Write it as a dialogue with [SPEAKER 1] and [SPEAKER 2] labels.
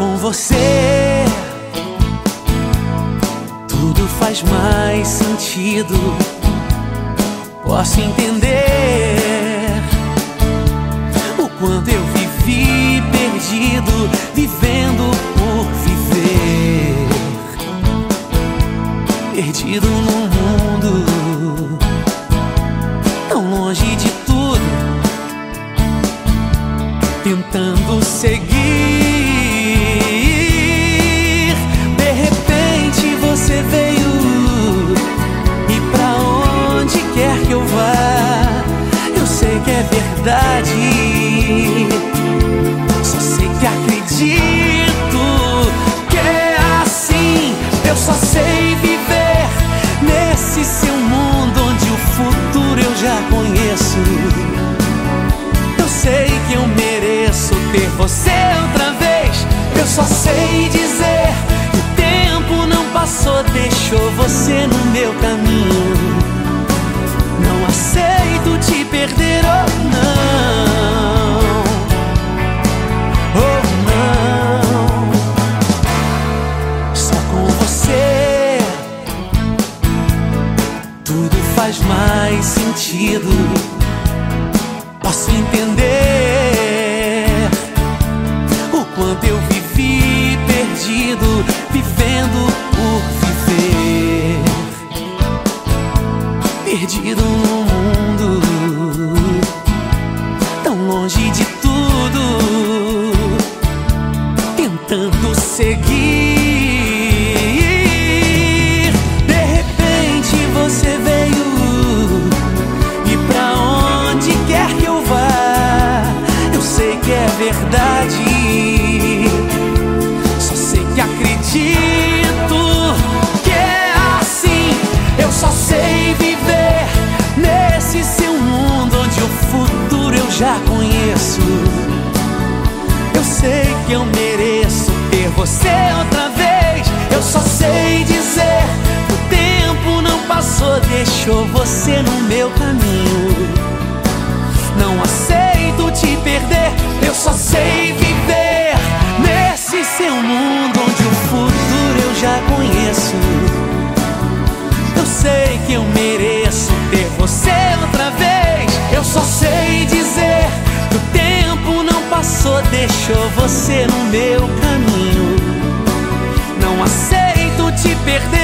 [SPEAKER 1] com você tudo faz mais sentido. Posso entender o quanto eu vivi perdido, vivendo por viver, perdido num mundo tão longe de tudo, tentando seguir. De repente você veio, e pra onde quer que eu vá, eu sei que é verdade. Só sei que acredito que é assim. Eu só sei viver nesse seu mundo onde o futuro eu já conheço. Eu sei que eu mereço ter você outra vez. Eu só sei dizer que o tempo não passou, deixou você no meu caminho. Não aceito te perder, oh não, oh não. Só com você tudo faz mais sentido. Posso entender o quanto eu vivi perdido, vivendo por viver, perdido no mundo tão longe de tudo, tentando seguir. De repente você veio, e pra onde quer que eu vá, eu sei que é verdade. Só sei que acredito que é assim. Eu só sei viver nesse seu mundo onde o futuro eu já conheço. Eu sei que eu mereço ter você outra vez. Eu só sei dizer que o tempo não passou, deixou você no meu caminho. Não aceito te perder. Eu só sei viver nesse seu mundo onde o futuro eu já conheço. Eu sei que eu mereço ter você outra vez. Eu só sei dizer que o tempo não passou, deixou você no meu caminho. Não aceito te perder.